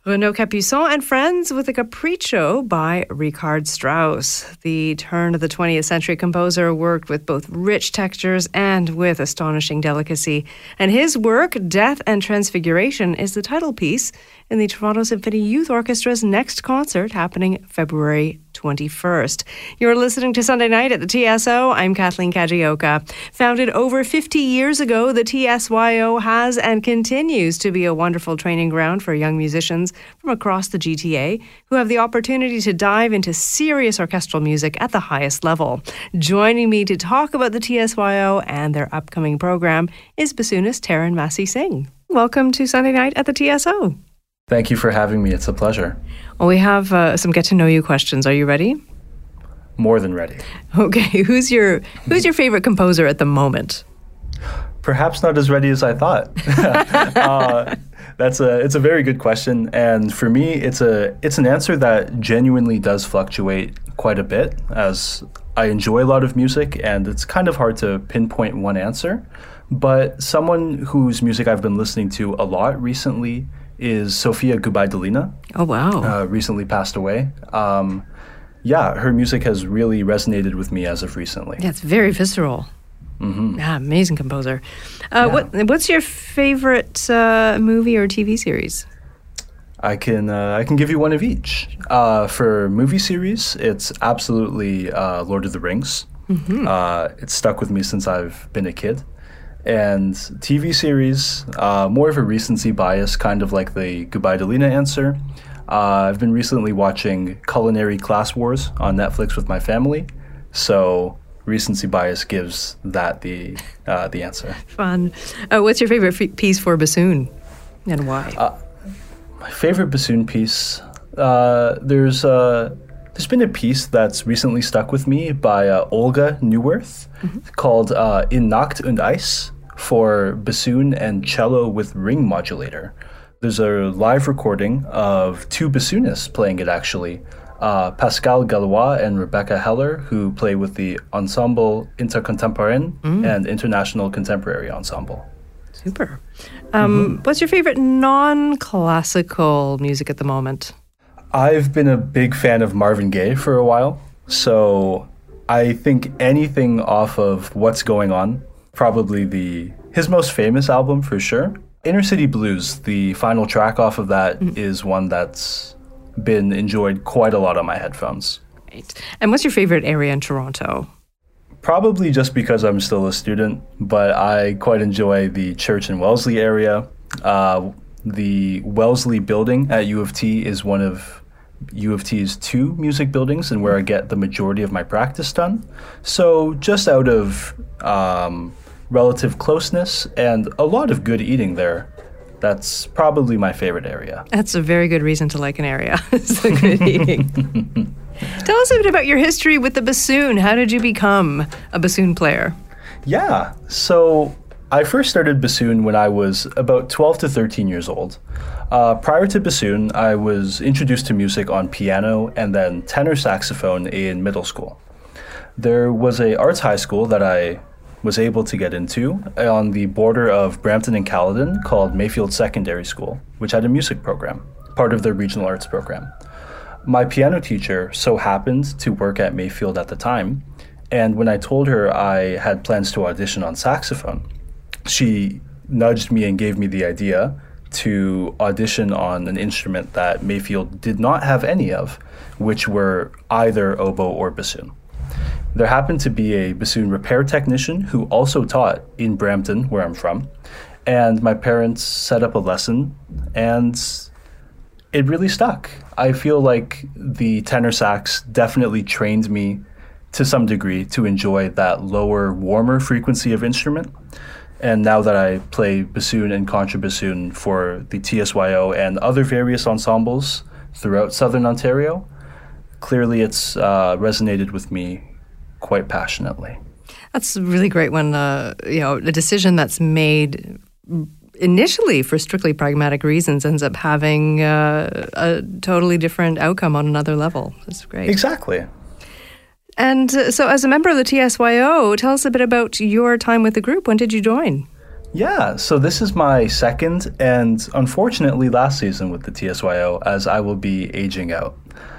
Renaud Capuçon and Friends with a Capriccio by Richard Strauss. The turn of the 20th century composer worked with both rich textures and with astonishing delicacy. And his work, Death and Transfiguration, is the title piece in the Toronto Symphony Youth Orchestra's next concert happening February 21st. You're listening to Sunday Night at the TSO. I'm Kathleen Kajioka. Founded over 50 years ago, the TSYO has and continues to be a wonderful training ground for young musicians from across the GTA who have the opportunity to dive into serious orchestral music at the highest level. Joining me to talk about the TSYO and their upcoming program is bassoonist Taran Massey Singh. Welcome to Sunday Night at the TSO. Thank you for having me. It's a pleasure. Well, we have some get-to-know-you questions. Are you ready? More than ready. Okay. Who's your favorite composer at the moment? Perhaps not as ready as I thought. It's a very good question, and for me, it's an answer that genuinely does fluctuate quite a bit, as I enjoy a lot of music, and it's kind of hard to pinpoint one answer. But someone whose music I've been listening to a lot recently is Sofia Gubaidulina. Oh, wow. Recently passed away. Her music has really resonated with me as of recently. Yeah, it's very visceral. Mm-hmm. Yeah, amazing composer. What's your favorite movie or TV series? I can give you one of each. For movie series, it's absolutely Lord of the Rings. Mm-hmm. It's stuck with me since I've been a kid. And TV series, more of a recency bias, kind of like the Gubaidulina answer. I've been recently watching Culinary Class Wars on Netflix with my family, so recency bias gives that the answer. Fun. What's your favorite piece for bassoon, and why? My favorite bassoon piece, there's been a piece that's recently stuck with me by Olga Neuwirth called In Nacht und Eis for bassoon and cello with ring modulator. There's a live recording of two bassoonists playing it, actually. Pascal Gallois and Rebecca Heller, who play with the Ensemble Intercontemporain and International Contemporary Ensemble. Super. What's your favorite non-classical music at the moment? I've been a big fan of Marvin Gaye for a while, so I think anything off of What's Going On, probably his most famous album for sure. Inner City Blues, the final track off of that, is one that's been enjoyed quite a lot on my headphones. Right. And what's your favorite area in Toronto? Probably just because I'm still a student, but I quite enjoy the Church and Wellesley area. The Wellesley building at U of T is one of U of T's two music buildings and where I get the majority of my practice done. So just out of relative closeness and a lot of good eating there, that's probably my favorite area. That's a very good reason to like an area. It's the good eating. Tell us a bit about your history with the bassoon. How did you become a bassoon player? Yeah, so I first started bassoon when I was about 12 to 13 years old. Prior to bassoon, I was introduced to music on piano and then tenor saxophone in middle school. There was a arts high school that I was able to get into on the border of Brampton and Caledon called Mayfield Secondary School, which had a music program, part of their regional arts program. My piano teacher so happened to work at Mayfield at the time, and when I told her I had plans to audition on saxophone, she nudged me and gave me the idea to audition on an instrument that Mayfield did not have any of, which were either oboe or bassoon. There happened to be a bassoon repair technician who also taught in Brampton, where I'm from, and my parents set up a lesson, and it really stuck. I feel like the tenor sax definitely trained me to some degree to enjoy that lower, warmer frequency of instrument. And now that I play bassoon and contrabassoon for the TSYO and other various ensembles throughout Southern Ontario, clearly it's resonated with me quite passionately. That's really great when a decision that's made initially for strictly pragmatic reasons ends up having a totally different outcome on another level. That's great. Exactly. And so as a member of the TSYO, tell us a bit about your time with the group. When did you join? Yeah, so this is my second and unfortunately last season with the TSYO, as I will be aging out.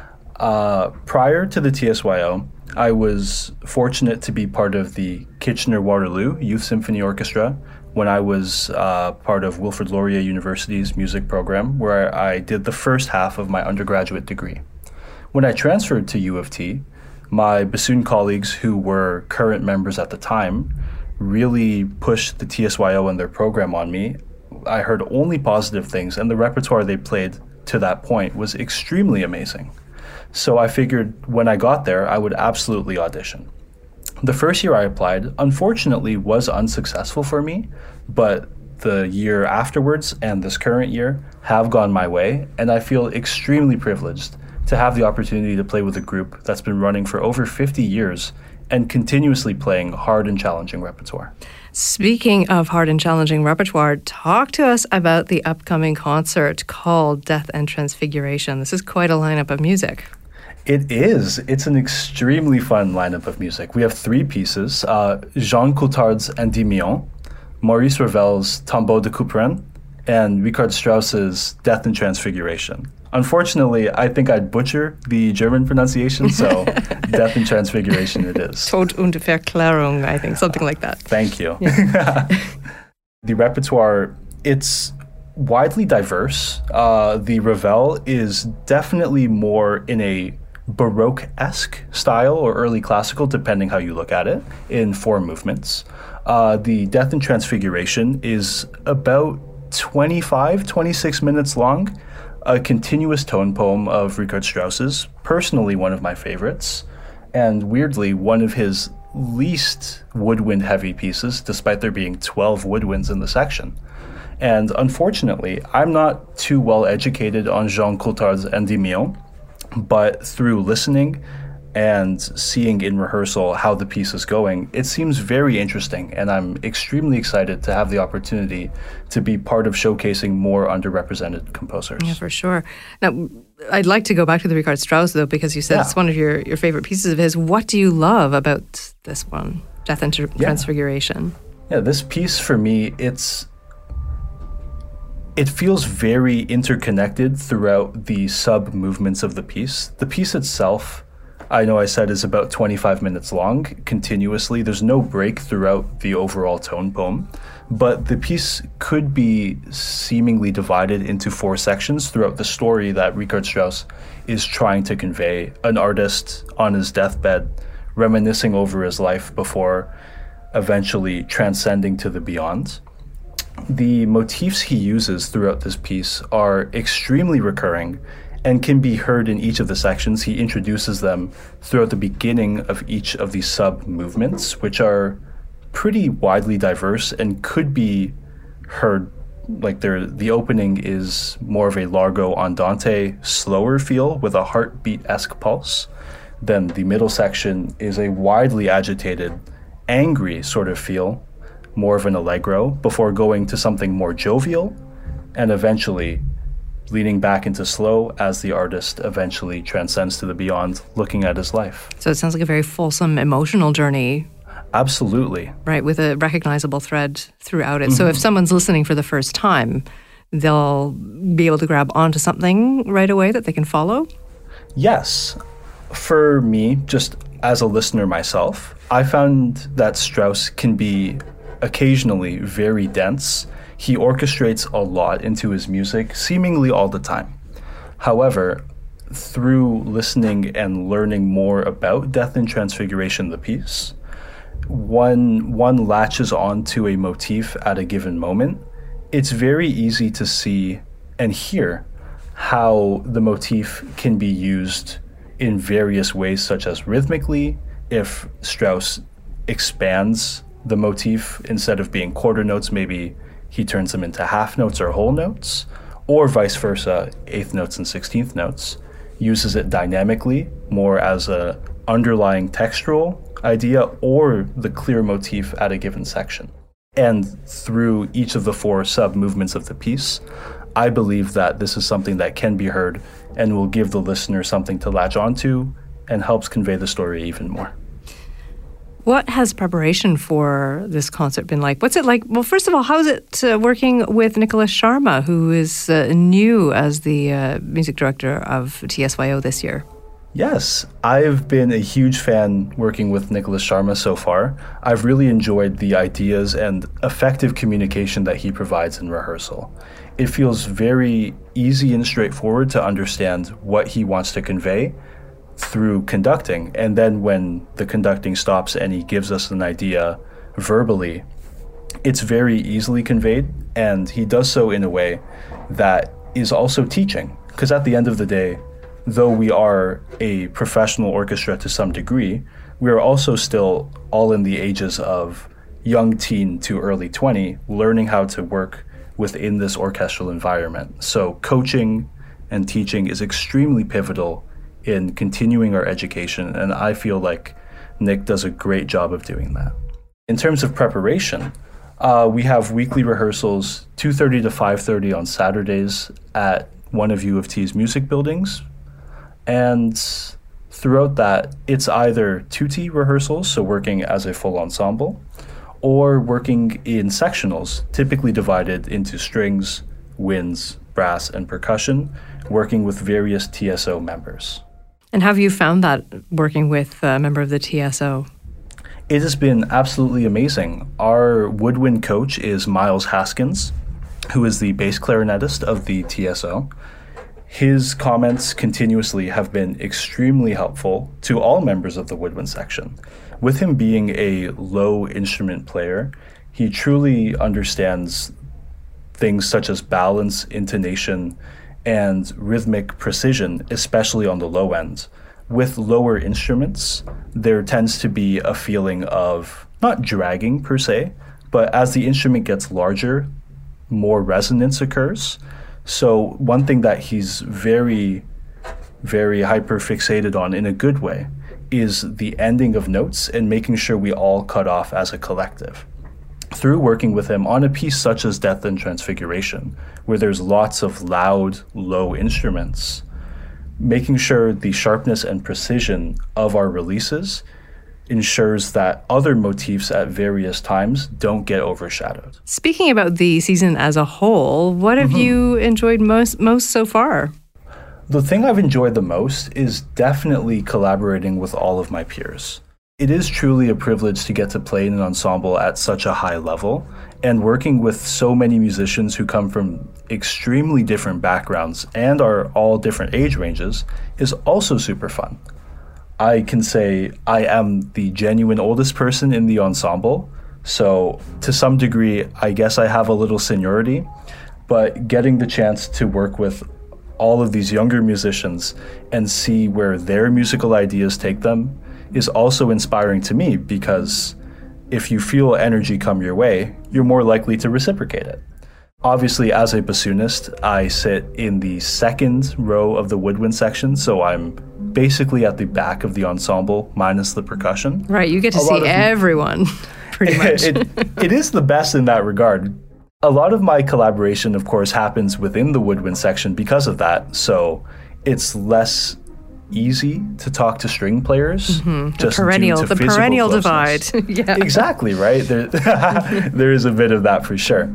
Prior to the TSYO, I was fortunate to be part of the Kitchener-Waterloo Youth Symphony Orchestra when I was part of Wilfrid Laurier University's music program, where I did the first half of my undergraduate degree. When I transferred to U of T, my bassoon colleagues who were current members at the time really pushed the TSYO and their program on me. I heard only positive things, and the repertoire they played to that point was extremely amazing. So I figured when I got there, I would absolutely audition. The first year I applied, unfortunately, was unsuccessful for me, but the year afterwards and this current year have gone my way, and I feel extremely privileged to have the opportunity to play with a group that's been running for over 50 years and continuously playing hard and challenging repertoire. Speaking of hard and challenging repertoire, talk to us about the upcoming concert called Death and Transfiguration. This is quite a lineup of music. It is. It's an extremely fun lineup of music. We have three pieces, Jean Coulthard's Endymion, Maurice Ravel's Tombeau de Couperin, and Richard Strauss's Death and Transfiguration. Unfortunately, I think I'd butcher the German pronunciation, so Death and Transfiguration it is. Tod und Verklärung, I think, something like that. Thank you. Yeah. The repertoire, it's widely diverse. The Ravel is definitely more in a Baroque-esque style or early classical, depending how you look at it, in 4 movements. The Death and Transfiguration is about 26 minutes long, a continuous tone poem of Richard Strauss's, personally one of my favorites, and weirdly one of his least woodwind-heavy pieces, despite there being 12 woodwinds in the section. And unfortunately, I'm not too well educated on Jean Coulthard's Endymion, but through listening and seeing in rehearsal how the piece is going, it seems very interesting, and I'm extremely excited to have the opportunity to be part of showcasing more underrepresented composers. Yeah, for sure. Now, I'd like to go back to the Richard Strauss, though, because you said it's one of your favorite pieces of his. What do you love about this one, Death and Transfiguration? Yeah, this piece for me, it feels very interconnected throughout the sub-movements of the piece. The piece itself, I know I said, is about 25 minutes long continuously. There's no break throughout the overall tone poem, but the piece could be seemingly divided into 4 sections throughout the story that Richard Strauss is trying to convey. An artist on his deathbed, reminiscing over his life before eventually transcending to the beyond. The motifs he uses throughout this piece are extremely recurring and can be heard in each of the sections. He introduces them throughout the beginning of each of these sub-movements, which are pretty widely diverse and could be heard, like the opening is more of a largo andante, slower feel with a heartbeat-esque pulse. Then the middle section is a widely agitated, angry sort of feel, more of an allegro, before going to something more jovial, and eventually leaning back into slow as the artist eventually transcends to the beyond, looking at his life. So it sounds like a very fulsome emotional journey. Absolutely. Right, with a recognizable thread throughout it. Mm-hmm. So if someone's listening for the first time, they'll be able to grab onto something right away that they can follow? Yes. For me, just as a listener myself, I found that Strauss can be occasionally very dense. He orchestrates a lot into his music, seemingly all the time. However, through listening and learning more about Death and Transfiguration, the piece, one latches onto a motif at a given moment. It's very easy to see and hear how the motif can be used in various ways, such as rhythmically, if Strauss expands the motif, instead of being quarter notes, maybe he turns them into half notes or whole notes, or vice versa, eighth notes and 16th notes, uses it dynamically, more as a underlying textural idea or the clear motif at a given section. And through each of the 4 sub-movements of the piece, I believe that this is something that can be heard and will give the listener something to latch onto and helps convey the story even more. What has preparation for this concert been like? What's it like? Well, first of all, how is it working with Nicholas Sharma, who is new as the music director of TSYO this year? Yes, I've been a huge fan working with Nicholas Sharma so far. I've really enjoyed the ideas and effective communication that he provides in rehearsal. It feels very easy and straightforward to understand what he wants to convey through conducting. And then when the conducting stops and he gives us an idea verbally, it's very easily conveyed. And he does so in a way that is also teaching. Because at the end of the day, though we are a professional orchestra to some degree, we are also still all in the ages of young teen to early 20, learning how to work within this orchestral environment. So coaching and teaching is extremely pivotal in continuing our education, and I feel like Nick does a great job of doing that. In terms of preparation, we have weekly rehearsals 2:30 to 5:30 on Saturdays at one of U of T's music buildings. And throughout that, it's either 2T rehearsals, so working as a full ensemble, or working in sectionals, typically divided into strings, winds, brass, and percussion, working with various TSO members. And how have you found that working with a member of the TSO? It has been absolutely amazing. Our woodwind coach is Miles Haskins, who is the bass clarinetist of the TSO. His comments continuously have been extremely helpful to all members of the woodwind section. With him being a low instrument player, he truly understands things such as balance, intonation, and rhythmic precision, especially on the low end. With lower instruments, there tends to be a feeling of not dragging per se, but as the instrument gets larger, more resonance occurs. So one thing that he's very, very hyper-fixated on in a good way is the ending of notes and making sure we all cut off as a collective. Through working with him on a piece such as Death and Transfiguration, where there's lots of loud, low instruments, making sure the sharpness and precision of our releases ensures that other motifs at various times don't get overshadowed. Speaking about the season as a whole, what have you enjoyed most so far? The thing I've enjoyed the most is definitely collaborating with all of my peers. It is truly a privilege to get to play in an ensemble at such a high level, and working with so many musicians who come from extremely different backgrounds and are all different age ranges is also super fun. I can say I am the genuine oldest person in the ensemble, so to some degree, I guess I have a little seniority, but getting the chance to work with all of these younger musicians and see where their musical ideas take them is also inspiring to me, because if you feel energy come your way, you're more likely to reciprocate it. Obviously, as a bassoonist, I sit in the second row of the woodwind section, so I'm basically at the back of the ensemble, minus the percussion. Right, you get to see everyone, pretty much. It is the best in that regard. A lot of my collaboration, of course, happens within the woodwind section because of that, so it's less easy to talk to string players. Just the perennial divide. Yeah. Exactly, right? There is a bit of that for sure.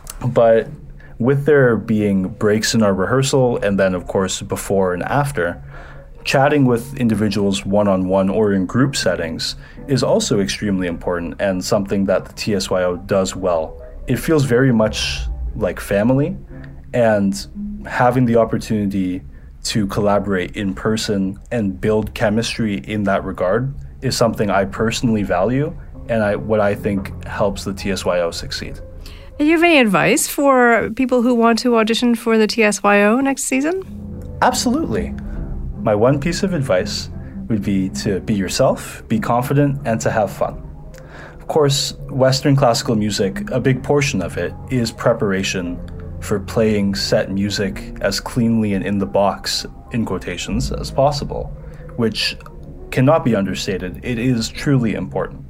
But with there being breaks in our rehearsal, and then, of course, before and after, chatting with individuals one-on-one or in group settings is also extremely important and something that the TSYO does well. It feels very much like family, and having the opportunity to collaborate in person and build chemistry in that regard is something I personally value, and what I think helps the TSYO succeed. Do you have any advice for people who want to audition for the TSYO next season? Absolutely. My one piece of advice would be to be yourself, be confident, and to have fun. Of course, Western classical music, a big portion of it is preparation for playing set music as cleanly and in the box, in quotations, as possible, which cannot be understated. It is truly important.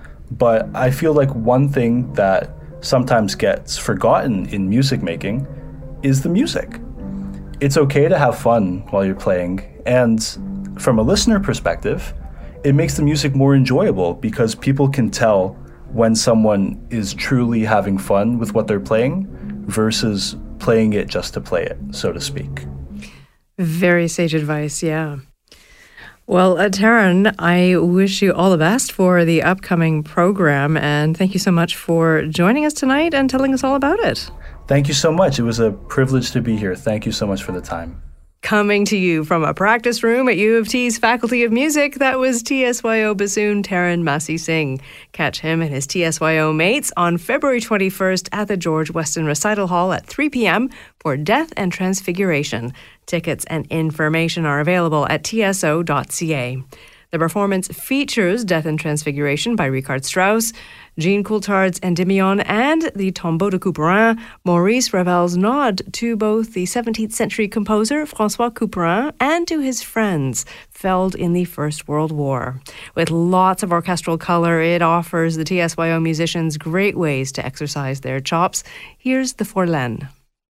But I feel like one thing that sometimes gets forgotten in music making is the music. It's okay to have fun while you're playing, and from a listener perspective, it makes the music more enjoyable because people can tell when someone is truly having fun with what they're playing versus playing it just to play it, so to speak. Very sage advice, yeah. Well, Taryn, I wish you all the best for the upcoming program, and thank you so much for joining us tonight and telling us all about it. Thank you so much. It was a privilege to be here. Thank you so much for the time. Coming to you from a practice room at U of T's Faculty of Music, that was TSYO bassoon Taryn Massey Singh. Catch him and his TSYO mates on February 21st at the George Weston Recital Hall at 3 p.m. for Death and Transfiguration. Tickets and information are available at tso.ca. The performance features Death and Transfiguration by Richard Strauss, Jean Coulthard's Endymion, and the Tombeau de Couperin, Maurice Ravel's nod to both the 17th century composer François Couperin and to his friends felled in the First World War. With lots of orchestral color, it offers the TSYO musicians great ways to exercise their chops. Here's the Forlane.